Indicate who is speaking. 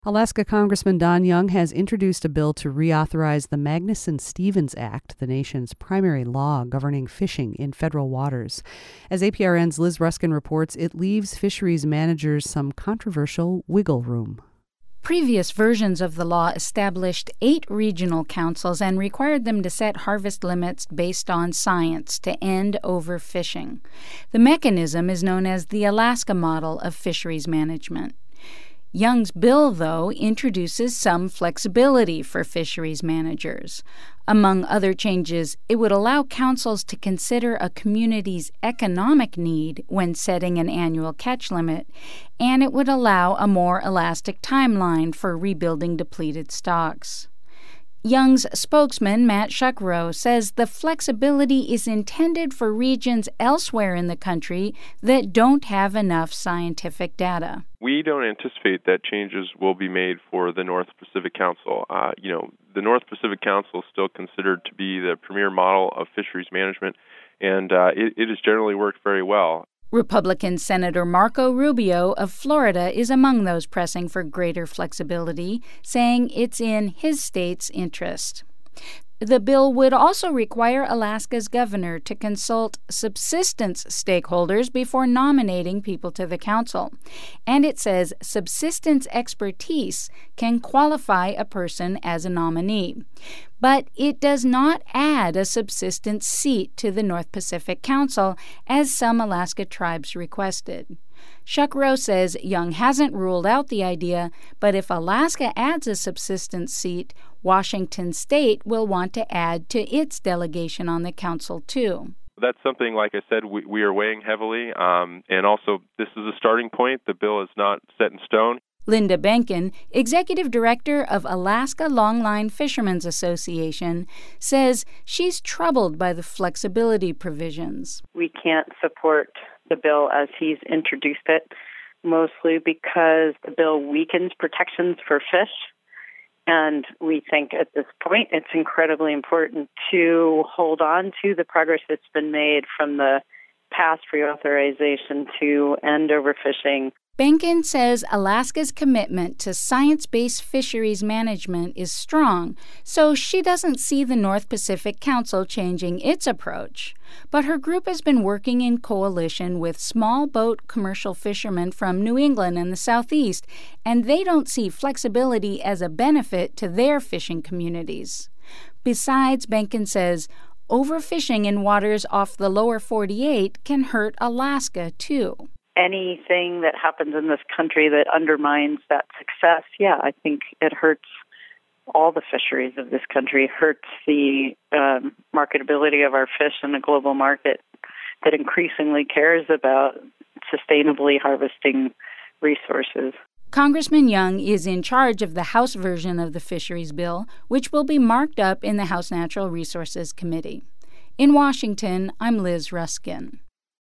Speaker 1: Alaska Congressman Don Young has introduced a bill to reauthorize the Magnuson-Stevens Act, the nation's primary law governing fishing in federal waters. As APRN's Liz Ruskin reports, it leaves fisheries managers some controversial wiggle room.
Speaker 2: Previous versions of the law established 8 regional councils and required them to set harvest limits based on science to end overfishing. The mechanism is known as the Alaska model of fisheries management. Young's bill, though, introduces some flexibility for fisheries managers. Among other changes, it would allow councils to consider a community's economic need when setting an annual catch limit, and it would allow a more elastic timeline for rebuilding depleted stocks. Young's spokesman, Matt Shuckrow, says the flexibility is intended for regions elsewhere in the country that don't have enough scientific data.
Speaker 3: We don't anticipate that changes will be made for the North Pacific Council. The North Pacific Council is still considered to be the premier model of fisheries management, and it has generally worked very well.
Speaker 2: Republican Senator Marco Rubio of Florida is among those pressing for greater flexibility, saying it's in his state's interest. The bill would also require Alaska's governor to consult subsistence stakeholders before nominating people to the council. And it says subsistence expertise can qualify a person as a nominee. But it does not add a subsistence seat to the North Pacific Council, as some Alaska tribes requested. Shuckrow says Young hasn't ruled out the idea, but if Alaska adds a subsistence seat, Washington State will want to add to its delegation on the council, too.
Speaker 3: That's something, like I said, we are weighing heavily, and also this is a starting point. The bill is not set in stone.
Speaker 2: Linda Benkin, executive director of Alaska Longline Fishermen's Association, says she's troubled by the flexibility provisions.
Speaker 4: We can't support the bill as he's introduced it, mostly because the bill weakens protections for fish. And we think at this point it's incredibly important to hold on to the progress that's been made from the past reauthorization to end overfishing.
Speaker 2: Benkin says Alaska's commitment to science-based fisheries management is strong, so she doesn't see the North Pacific Council changing its approach. But her group has been working in coalition with small boat commercial fishermen from New England and the Southeast, and they don't see flexibility as a benefit to their fishing communities. Besides, Benkin says, overfishing in waters off the lower 48 can hurt Alaska, too.
Speaker 4: Anything that happens in this country that undermines that success, I think it hurts all the fisheries of this country, hurts the marketability of our fish in a global market that increasingly cares about sustainably harvesting resources.
Speaker 2: Congressman Young is in charge of the House version of the fisheries bill, which will be marked up in the House Natural Resources Committee. In Washington, I'm Liz Ruskin.